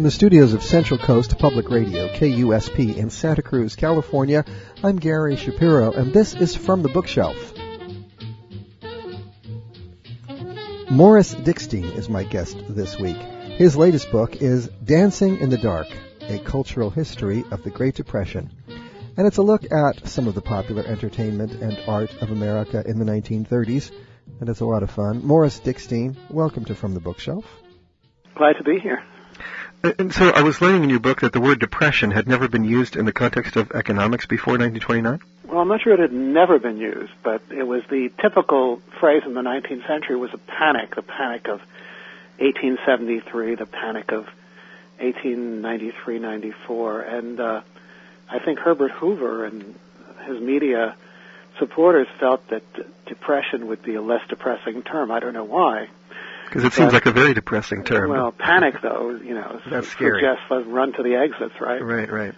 the studios of Central Coast Public Radio, KUSP, in Santa Cruz, California, I'm Gary Shapiro, and this is From the Bookshelf. Morris Dickstein is my guest this week. His latest book is Dancing in the Dark, A Cultural History of the Great Depression. And it's a look at some of the popular entertainment and art of America in the 1930s, and it's a lot of fun. Morris Dickstein, welcome to From the Bookshelf. Glad to be here. And so I was learning in your book that the word depression had never been used in the context of economics before 1929? Well, I'm not sure it had never been used, but it was the typical phrase in the 19th century was the panic of 1873, the panic of 1893-94. And I think Herbert Hoover and his media supporters felt that depression would be a less depressing term. I don't know why. Because it seems like a very depressing term. Well, panic, though, that's scary. Suggests let's run to the exits, right? Right.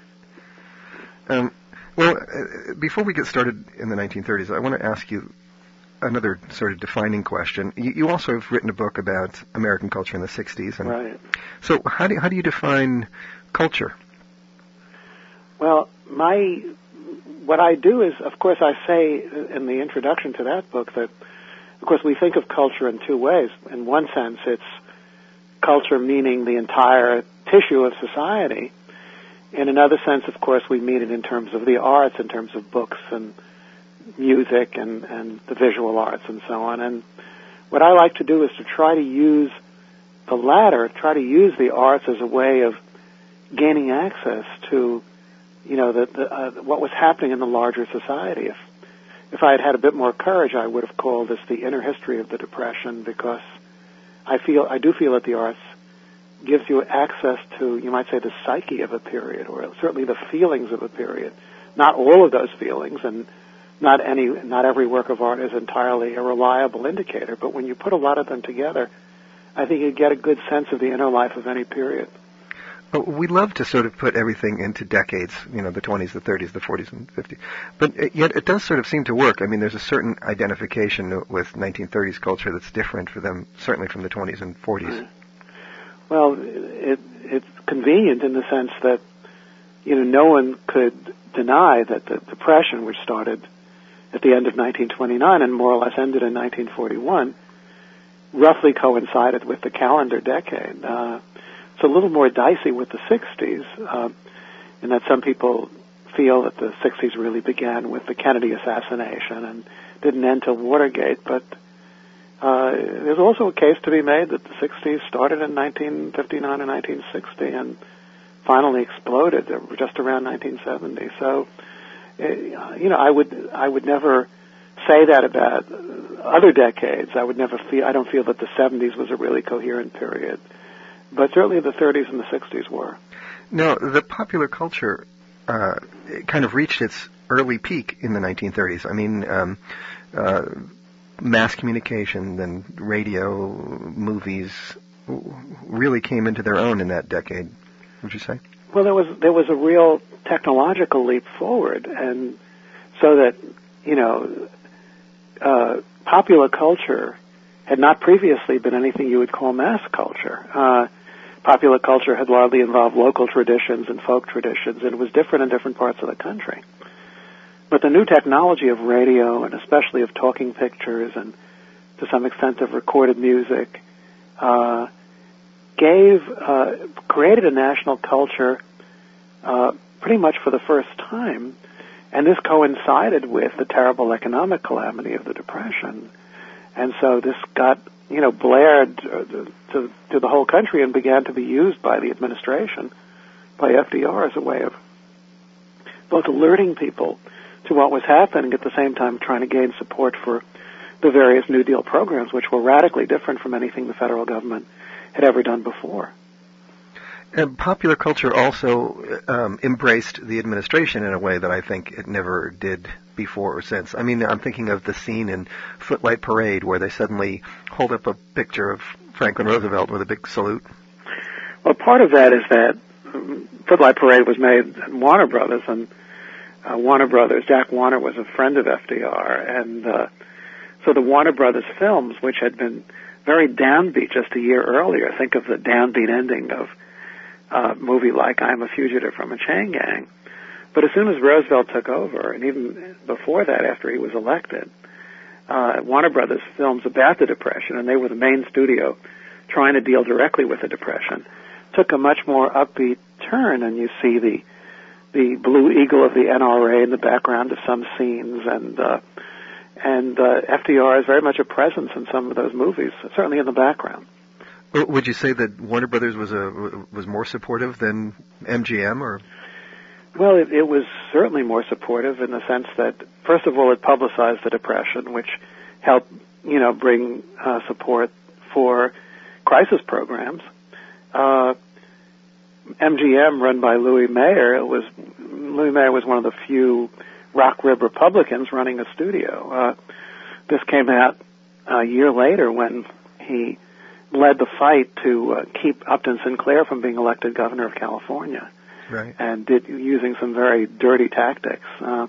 Before we get started in the 1930s, I want to ask you another sort of defining question. You also have written a book about American culture in the 60s. And right. So how do you define culture? Well, what I do is, of course, I say in the introduction to that book that, of course, we think of culture in two ways. In one sense, it's culture meaning the entire tissue of society. In another sense, of course, we mean it in terms of the arts, in terms of books and music and the visual arts and so on. And what I like to do is to try to use the latter, try to use the arts as a way of gaining access to, what was happening in the larger society. If I had had a bit more courage, I would have called this the inner history of the Depression, because I do feel that the arts gives you access to, you might say, the psyche of a period, or certainly the feelings of a period. Not all of those feelings, and not every work of art is entirely a reliable indicator, but when you put a lot of them together, I think you get a good sense of the inner life of any period. We love to sort of put everything into decades, the 20s, the 30s, the 40s, and 50s. But yet it does sort of seem to work. I mean, there's a certain identification with 1930s culture that's different for them, certainly from the 20s and 40s. Well, it's convenient in the sense that, no one could deny that the Depression, which started at the end of 1929 and more or less ended in 1941, roughly coincided with the calendar decade. It's a little more dicey with the 60s, in that some people feel that the 60s really began with the Kennedy assassination and didn't end till Watergate. But there's also a case to be made that the 60s started in 1959 and 1960 and finally exploded just around 1970. So, I would never say that about other decades. I don't feel that the 70s was a really coherent period. But certainly the 30s and the 60s were. Now, the popular culture kind of reached its early peak in the 1930s. I mean, mass communication, then radio, movies really came into their own in that decade, would you say? Well, there was a real technological leap forward, and so that, popular culture had not previously been anything you would call mass culture. Popular culture had largely involved local traditions and folk traditions, and it was different in different parts of the country. But the new technology of radio, and especially of talking pictures, and to some extent of recorded music, created a national culture pretty much for the first time, and this coincided with the terrible economic calamity of the Depression. And so this got, blared to the whole country and began to be used by the administration, by FDR, as a way of both alerting people to what was happening, at the same time trying to gain support for the various New Deal programs, which were radically different from anything the federal government had ever done before. And popular culture also embraced the administration in a way that I think it never did before or since. I mean, I'm thinking of the scene in Footlight Parade where they suddenly hold up a picture of Franklin Roosevelt with a big salute. Well, part of that is that Footlight Parade was made at Warner Brothers, and Warner Brothers, Jack Warner was a friend of FDR, and so the Warner Brothers films, which had been very downbeat just a year earlier, think of the downbeat ending of movie like I'm a Fugitive from a Chain Gang. But as soon as Roosevelt took over, and even before that, after he was elected, Warner Brothers films about the Depression, and they were the main studio trying to deal directly with the Depression, took a much more upbeat turn, and you see the Blue Eagle of the NRA in the background of some scenes, and FDR is very much a presence in some of those movies, certainly in the background. Would you say that Warner Brothers was more supportive than MGM, or? Well, it was certainly more supportive in the sense that, first of all, it publicized the Depression, which helped, bring support for crisis programs. MGM, run by Louis Mayer, was one of the few rock rib Republicans running a studio. This came out a year later when he led the fight to keep Upton Sinclair from being elected governor of California. Right. And using some very dirty tactics.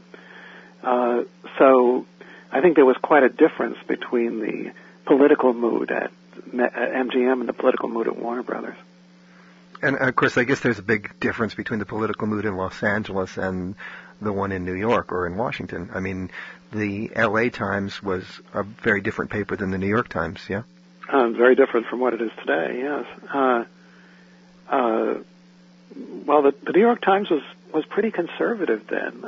So I think there was quite a difference between the political mood at MGM and the political mood at Warner Brothers. And, of course, I guess there's a big difference between the political mood in Los Angeles and the one in New York or in Washington. I mean, the L.A. Times was a very different paper than the New York Times, yeah? Very different from what it is today, yes. Well, the New York Times was pretty conservative then.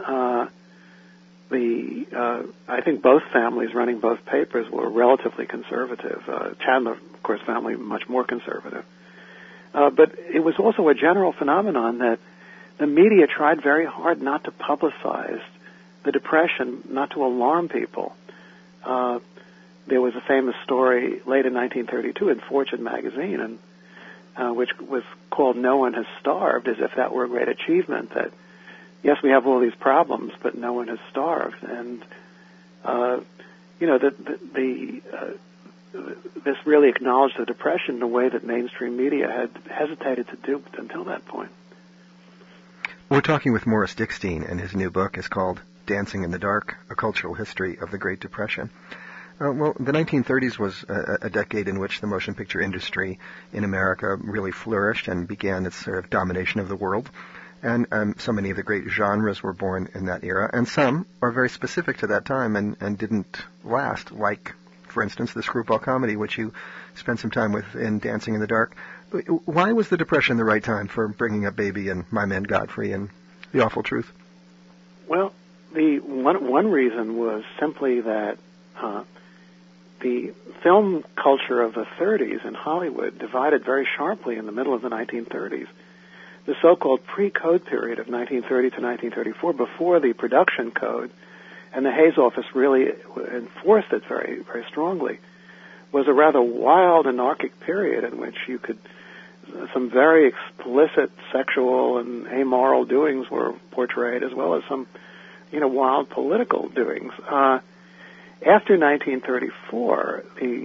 I think both families running both papers were relatively conservative. Chandler, of course, family much more conservative. But it was also a general phenomenon that the media tried very hard not to publicize the Depression, not to alarm people. There was a famous story late in 1932 in Fortune magazine, and which was called "No One Has Starved," as if that were a great achievement. That yes, we have all these problems, but no one has starved, and this really acknowledged the Depression in a way that mainstream media had hesitated to do until that point. We're talking with Morris Dickstein, and his new book is called Dancing in the Dark, A Cultural History of the Great Depression. Well, the 1930s was a decade in which the motion picture industry in America really flourished and began its sort of domination of the world. And so many of the great genres were born in that era, and some are very specific to that time and didn't last, like, for instance, the screwball comedy, which you spent some time with in Dancing in the Dark. Why was the Depression the right time for Bringing Up Baby and My Man Godfrey and The Awful Truth? Well, the one reason was simply that the film culture of the 30s in Hollywood divided very sharply in the middle of the 1930s. The so-called pre-code period of 1930 to 1934, before the production code, and the Hays Office really enforced it very, very strongly, was a rather wild, anarchic period in which you could, some very explicit sexual and amoral doings were portrayed, as well as some, wild political doings. After 1934,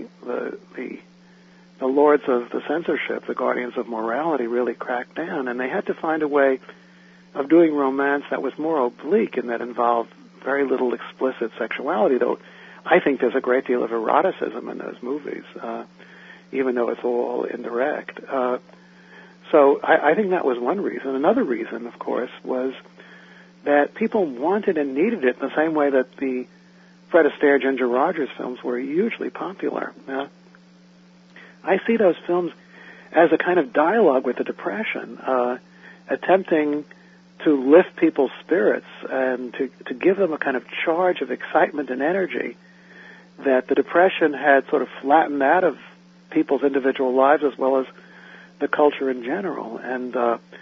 the lords of the censorship, the guardians of morality, really cracked down, and they had to find a way of doing romance that was more oblique and that involved very little explicit sexuality, though I think there's a great deal of eroticism in those movies, even though it's all indirect. So I think that was one reason. Another reason, of course, was that people wanted and needed it in the same way that the Fred Astaire, Ginger Rogers films were hugely popular. I see those films as a kind of dialogue with the Depression, attempting to lift people's spirits and to give them a kind of charge of excitement and energy that the Depression had sort of flattened out of people's individual lives as well as the culture in general. And,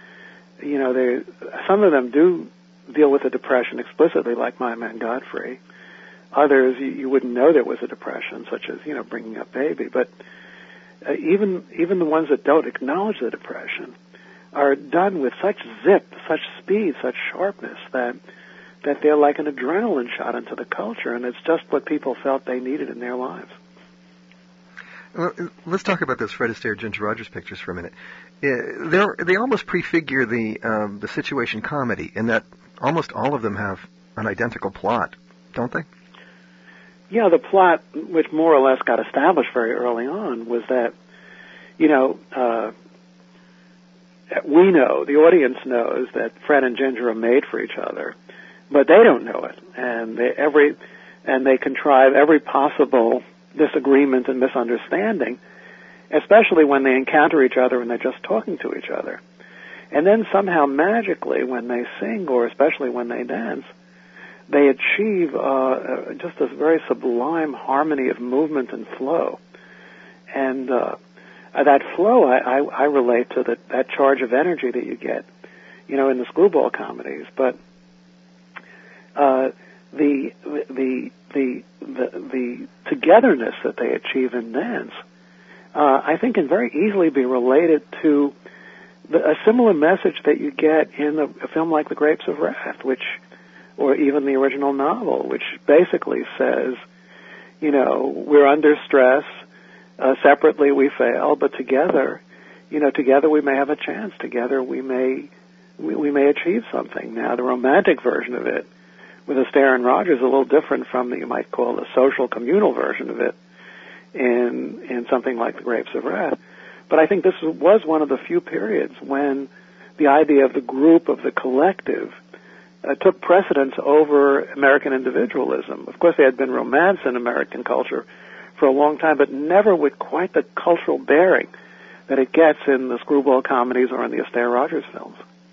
some of them do deal with the Depression explicitly, like My Man Godfrey. Others, you wouldn't know there was a Depression, such as, Bringing Up Baby. But even the ones that don't acknowledge the Depression are done with such zip, such speed, such sharpness that they're like an adrenaline shot into the culture, and it's just what people felt they needed in their lives. Well, let's talk about those Fred Astaire, Ginger Rogers pictures for a minute. They almost prefigure the situation comedy in that almost all of them have an identical plot, don't they? Yeah, the plot, which more or less got established very early on, was that, we know, the audience knows that Fred and Ginger are made for each other, but they don't know it, and they contrive every possible disagreement and misunderstanding, especially when they encounter each other and they're just talking to each other. And then somehow magically, when they sing, or especially when they dance, they achieve just this very sublime harmony of movement and flow. And that flow, I relate to that charge of energy that you get, in the screwball comedies. But the togetherness that they achieve in dance, I think, can very easily be related to a similar message that you get in a film like The Grapes of Wrath, or even the original novel, which basically says, we're under stress. Separately we fail, but together we may have a chance. Together we may achieve something. Now, the romantic version of it, with Astaire and Rogers, is a little different from you might call the social communal version of it in something like The Grapes of Wrath. But I think this was one of the few periods when the idea of the group, of the collective, took precedence over American individualism. Of course, there had been romance in American culture for a long time, but never with quite the cultural bearing that it gets in the screwball comedies or in the Astaire Rogers films.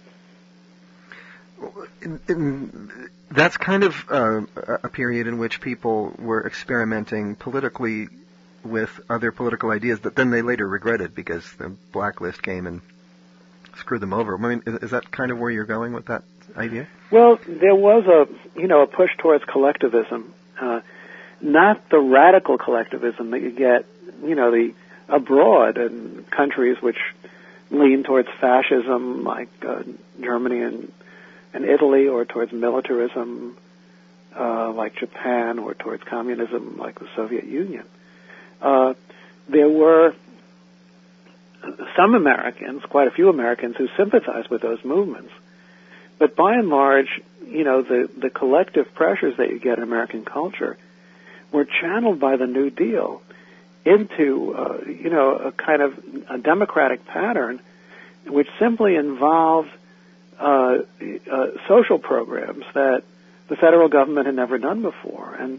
That's kind of a period in which people were experimenting politically with other political ideas that then they later regretted because the blacklist came and screwed them over. I mean, is that kind of where you're going with that idea? Well, there was a push towards collectivism, not the radical collectivism that you get, abroad in countries which lean towards fascism, like Germany and Italy, or towards militarism, like Japan, or towards communism, like the Soviet Union. There were some Americans, quite a few Americans, who sympathized with those movements. But by and large, the collective pressures that you get in American culture were channeled by the New Deal into, a kind of a democratic pattern which simply involved social programs that the federal government had never done before. And,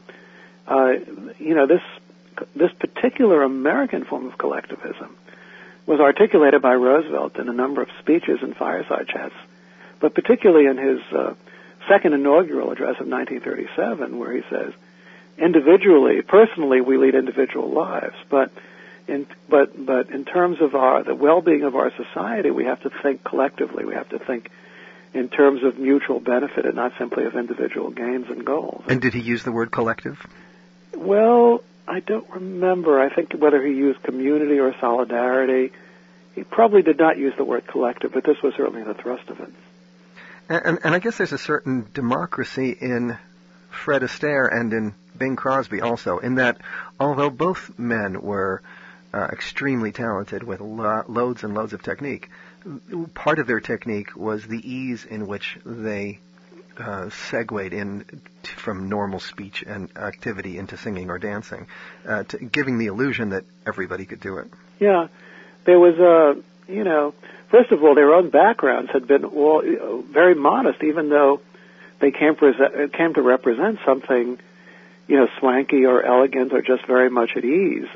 this particular American form of collectivism was articulated by Roosevelt in a number of speeches and fireside chats, but particularly in his second inaugural address of 1937, where he says, personally, we lead individual lives, but in terms of the well-being of our society, we have to think collectively. We have to think in terms of mutual benefit and not simply of individual gains and goals. And did he use the word collective? Well, I don't remember. I think whether he used community or solidarity. He probably did not use the word collective, but this was certainly the thrust of it. And I guess there's a certain democracy in Fred Astaire and in Bing Crosby also, in that although both men were extremely talented with loads and loads of technique, part of their technique was the ease in which they segued in from normal speech and activity into singing or dancing, giving the illusion that everybody could do it. Yeah. There was first of all, their own backgrounds had been all very modest, even though they came to represent something, swanky or elegant or just very much at ease.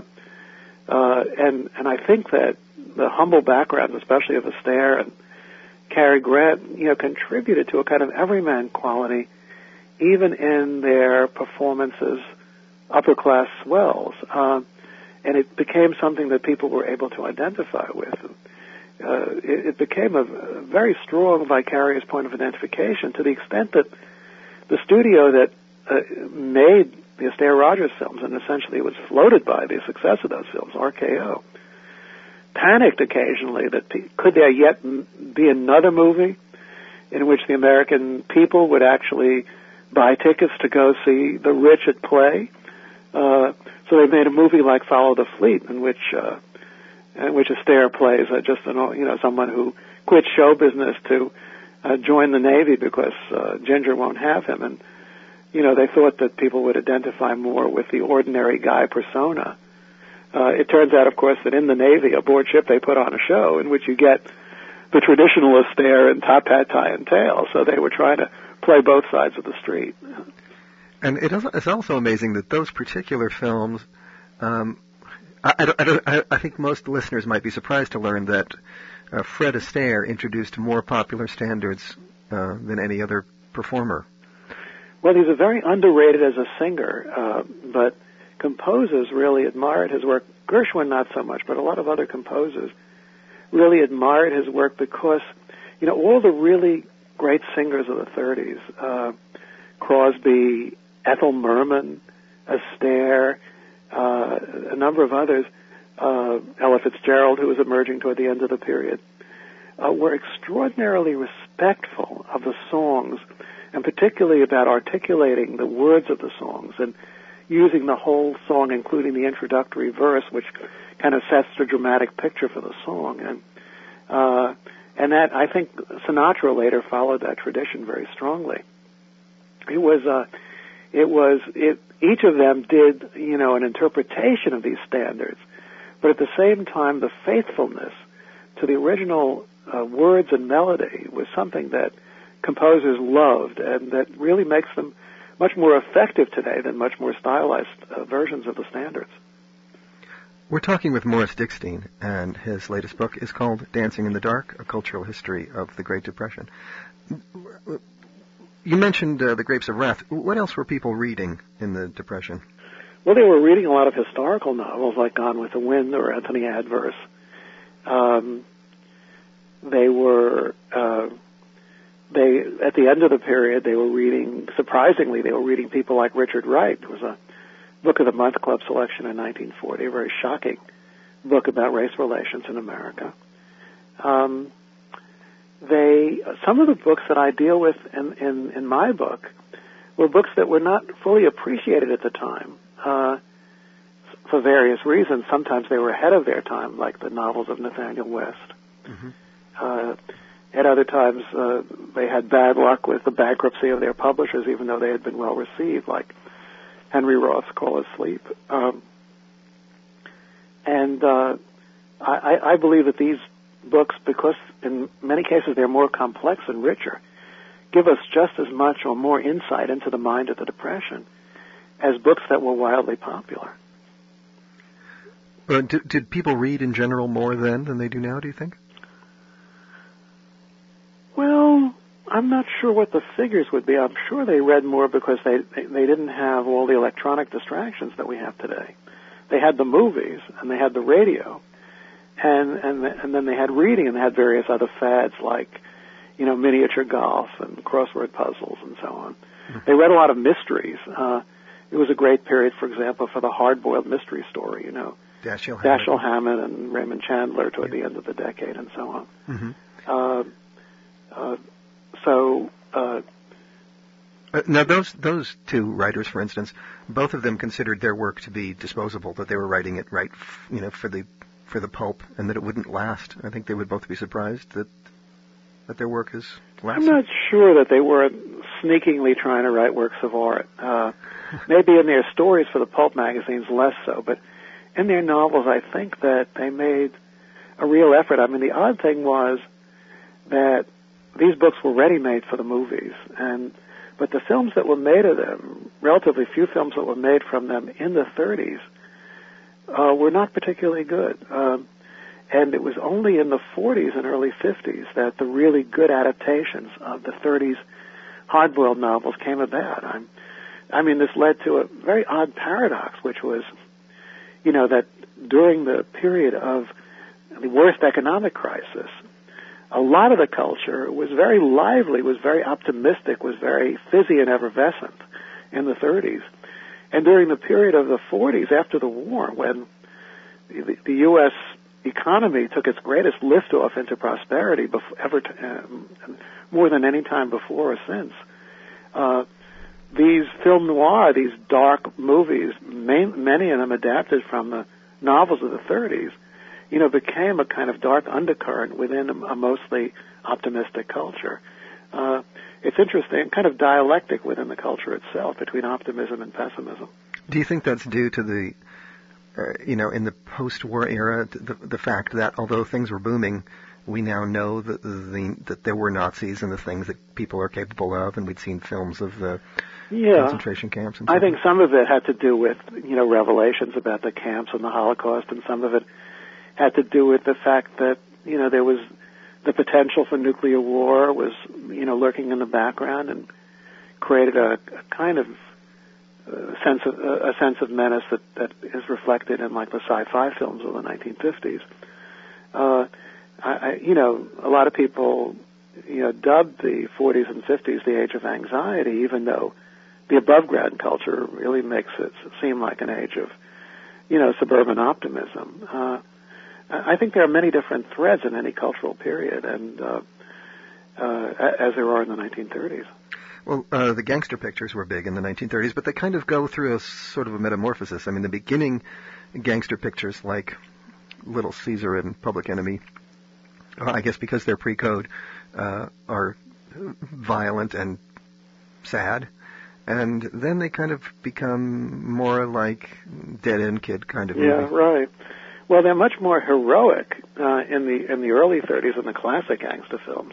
And I think that the humble backgrounds, especially of Astaire and Cary Grant, contributed to a kind of everyman quality, even in their performances, upper-class swells. And it became something that people were able to identify with. It became a very strong vicarious point of identification, to the extent that the studio that made the Astaire Rogers films, and essentially was floated by the success of those films, RKO, panicked occasionally that could there yet be another movie in which the American people would actually buy tickets to go see the rich at play. So they made a movie like Follow the Fleet, in which Astaire plays someone who quit show business to join the Navy because Ginger won't have him, and they thought that people would identify more with the ordinary guy persona. It turns out, of course, that in the Navy, aboard ship, they put on a show in which you get the traditionalists there in top hat, tie, and tail. So they were trying to play both sides of the street. And it's also amazing that those particular films, I think most listeners might be surprised to learn that Fred Astaire introduced more popular standards than any other performer. Well, he's a very underrated as a singer, but composers really admired his work. Gershwin not so much, but a lot of other composers really admired his work because, all the really great singers of the 30s, Crosby, Ethel Merman, Astaire, a number of others, Ella Fitzgerald, who was emerging toward the end of the period, were extraordinarily respectful of the songs, and particularly about articulating the words of the songs and using the whole song, including the introductory verse, which kind of sets the dramatic picture for the song. And that, I think, Sinatra later followed that tradition very strongly. Each of them did, an interpretation of these standards, but at the same time, the faithfulness to the original words and melody was something that composers loved, and that really makes them much more effective today than much more stylized versions of the standards. We're talking with Morris Dickstein, and his latest book is called Dancing in the Dark, A Cultural History of the Great Depression. You mentioned The Grapes of Wrath. What else were people reading in the Depression? Well, they were reading a lot of historical novels like Gone with the Wind or Anthony Adverse. At the end of the period, they were reading people like Richard Wright. It was a Book of the Month Club selection in 1940, a very shocking book about race relations in America. Some of the books that I deal with in my book were books that were not fully appreciated at the time for various reasons. Sometimes they were ahead of their time, like the novels of Nathaniel West. Mm-hmm. At other times, they had bad luck with the bankruptcy of their publishers, even though they had been well received, like Henry Roth's Call of Sleep. I believe that these books, because in many cases they're more complex and richer, give us just as much or more insight into the mind of the Depression as books that were wildly popular. Did people read in general more then than they do now, do you think? Well, I'm not sure what the figures would be. I'm sure they read more because they didn't have all the electronic distractions that we have today. They had the movies and they had the radio, and then they had reading and they had various other fads like, miniature golf and crossword puzzles and so on. Mm-hmm. They read a lot of mysteries. It was a great period, for example, for the hard-boiled mystery story. Dashiell Hammett and Raymond Chandler toward the end of the decade and so on. Mm-hmm. Now, those two writers, for instance, both of them considered their work to be disposable, that they were writing it for the pulp, and that it wouldn't last. I think they would both be surprised that their work is lasting. I'm not sure that they weren't sneakingly trying to write works of art. Maybe in their stories for the pulp magazines, less so, but in their novels, I think that they made a real effort. I mean, the odd thing was that these books were ready-made for the movies, but the films that were made of them, relatively few films that were made from them in the 30s, were not particularly good. And it was only in the 40s and early 50s that the really good adaptations of the 30s hard-boiled novels came about. I mean, this led to a very odd paradox, which was, that during the period of the worst economic crisis, a lot of the culture was very lively, was very optimistic, was very fizzy and effervescent in the 30s. And during the period of the 40s, after the war, when the U.S. economy took its greatest liftoff into prosperity more than any time before or since, these film noir, these dark movies, many of them adapted from the novels of the 30s, became a kind of dark undercurrent within a mostly optimistic culture. It's interesting, kind of dialectic within the culture itself between optimism and pessimism. Do you think that's due to the, in the post-war era, the fact that although things were booming, we now know that there were Nazis and the things that people are capable of, and we'd seen films of the concentration camps and so I think some of it had to do with, revelations about the camps and the Holocaust, and some of it had to do with the fact that, there was the potential for nuclear war was, lurking in the background and created a kind of sense of menace that is reflected in like the sci-fi films of the 1950s. A lot of people, dubbed the 40s and 50s the age of anxiety, even though the above-ground culture really makes it seem like an age of, suburban optimism. I think there are many different threads in any cultural period, and as there are in the 1930s. Well, the gangster pictures were big in the 1930s, but they kind of go through a sort of a metamorphosis. I mean, the beginning gangster pictures like Little Caesar and Public Enemy, I guess because they're pre-code, are violent and sad. And then they kind of become more like dead-end kid kind of movie. Yeah, right. Well, they're much more heroic in the early 30s in the classic gangster films.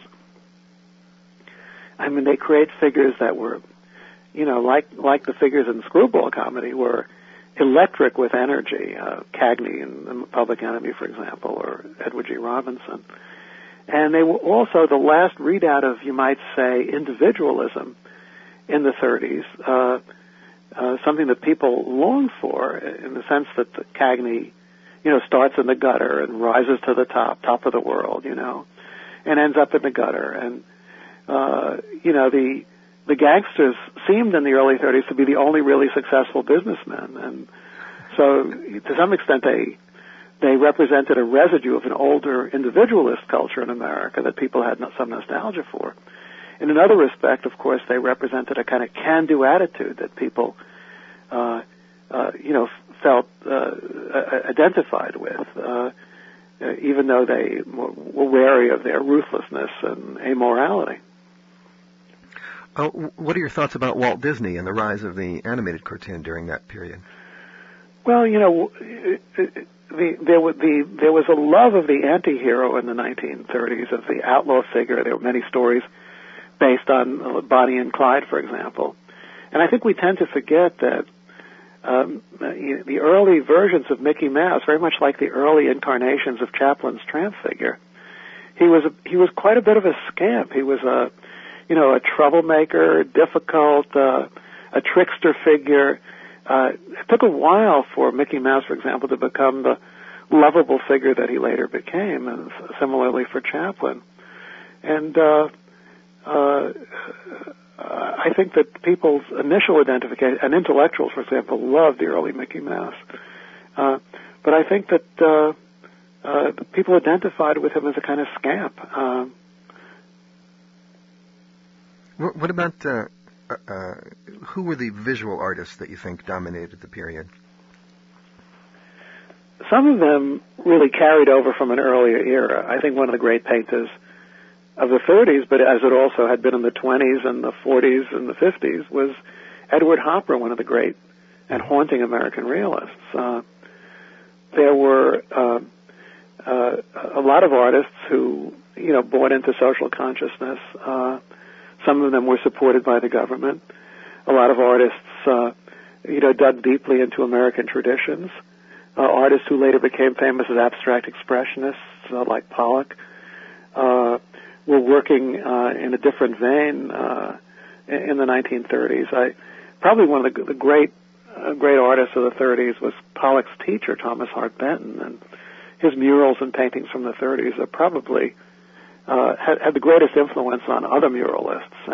I mean, they create figures that were, like the figures in screwball comedy, were electric with energy. Cagney in Public Enemy, for example, or Edward G. Robinson. And they were also the last readout of, you might say, individualism in the 30s, something that people long for, in the sense that the Cagney, starts in the gutter and rises to the top of the world, and ends up in the gutter. And, the gangsters seemed in the early 30s to be the only really successful businessmen. And so, to some extent, they represented a residue of an older individualist culture in America that people had some nostalgia for. In another respect, of course, they represented a kind of can-do attitude that people, felt identified with, even though they were wary of their ruthlessness and amorality. What are your thoughts about Walt Disney and the rise of the animated cartoon during that period? Well, there was a love of the anti-hero in the 1930s, of the outlaw figure. There were many stories based on Bonnie and Clyde, for example. And I think we tend to forget that the early versions of Mickey Mouse, very much like the early incarnations of Chaplin's tramp figure, he was quite a bit of a scamp. He was a troublemaker, difficult, a trickster figure. It took a while for Mickey Mouse, for example, to become the lovable figure that he later became, and similarly for Chaplin. And I think that people's initial identification, and intellectuals, for example, loved the early Mickey Mouse. But I think that people identified with him as a kind of scamp. What about who were the visual artists that you think dominated the period? Some of them really carried over from an earlier era. I think one of the great painters of the 30s, but as it also had been in the 20s and the 40s and the 50s, was Edward Hopper, one of the great and haunting American realists. There were a lot of artists who, bought into social consciousness. Some of them were supported by the government. A lot of artists, dug deeply into American traditions. Artists who later became famous as abstract expressionists, like Pollock, were working in a different vein in the 1930s. Probably one of the great artists of the 30s was Pollock's teacher, Thomas Hart Benton, and his murals and paintings from the 30s are probably had the greatest influence on other muralists,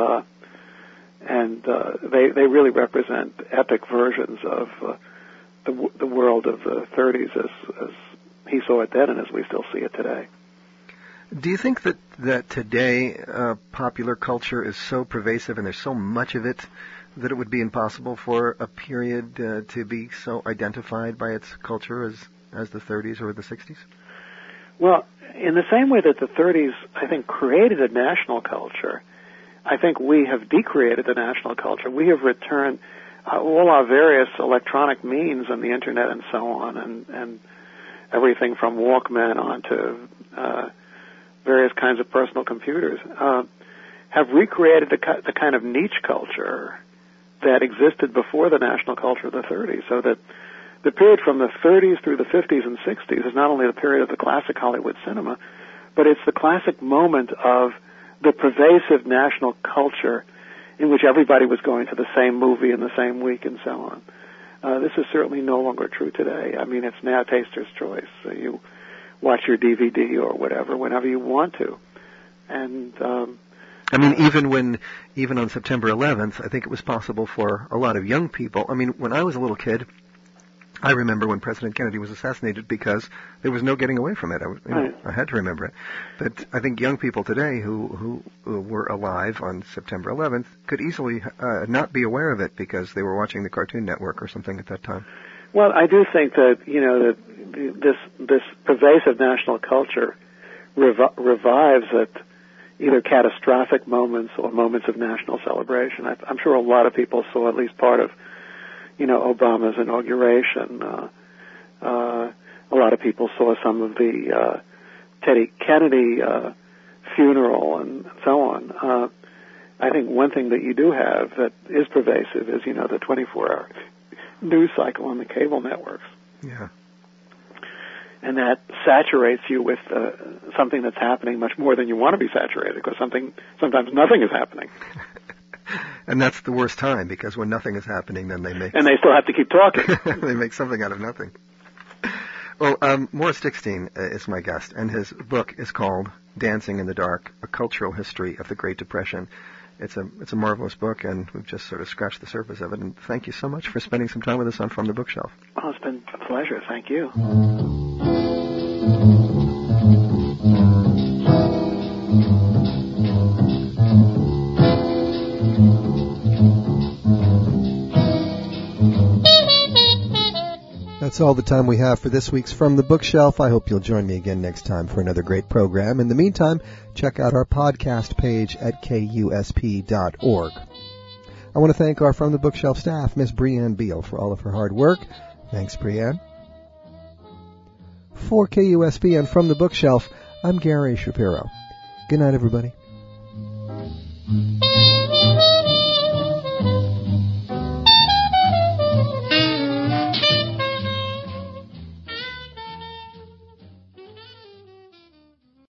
and they really represent epic versions of the world of the 30s as he saw it then and as we still see it today. Do you think that today popular culture is so pervasive and there's so much of it that it would be impossible for a period to be so identified by its culture as the 30s or the 60s? Well, in the same way that the 30s, I think, created a national culture, I think we have decreated the national culture. We have returned all our various electronic means and the Internet and so on, and everything from Walkman on to various kinds of personal computers, have recreated the kind of niche culture that existed before the national culture of the 30s, so that the period from the 30s through the 50s and 60s is not only the period of the classic Hollywood cinema, but it's the classic moment of the pervasive national culture in which everybody was going to the same movie in the same week and so on. This is certainly no longer true today. I mean, it's now taster's choice. So you watch your DVD or whatever whenever you want to. And I mean, even on September 11th, I think it was possible for a lot of young people. I mean, when I was a little kid, I remember when President Kennedy was assassinated because there was no getting away from it. I had to remember it. But I think young people today who were alive on September 11th could easily not be aware of it because they were watching the Cartoon Network or something at that time. Well, I do think that, that this pervasive national culture revives at either catastrophic moments or moments of national celebration. I'm sure a lot of people saw at least part of Obama's inauguration. A lot of people saw some of the Teddy Kennedy funeral and so on. I think one thing that you do have that is pervasive is, the 24-hour news cycle on the cable networks. Yeah. And that saturates you with something that's happening much more than you want to be saturated, because sometimes nothing is happening. And that's the worst time, because when nothing is happening, then they make... And they still have to keep talking. They make something out of nothing. Well, Morris Dickstein is my guest, and his book is called Dancing in the Dark, A Cultural History of the Great Depression. It's a marvelous book, and we've just sort of scratched the surface of it. And thank you so much for spending some time with us on From the Bookshelf. Oh, it's been a pleasure. Thank you. That's all the time we have for this week's From the Bookshelf. I hope you'll join me again next time for another great program. In the meantime, check out our podcast page at KUSP.org. I want to thank our From the Bookshelf staff, Miss Breanne Beal, for all of her hard work. Thanks, Breanne. For KUSP and From the Bookshelf, I'm Gary Shapiro. Good night, everybody.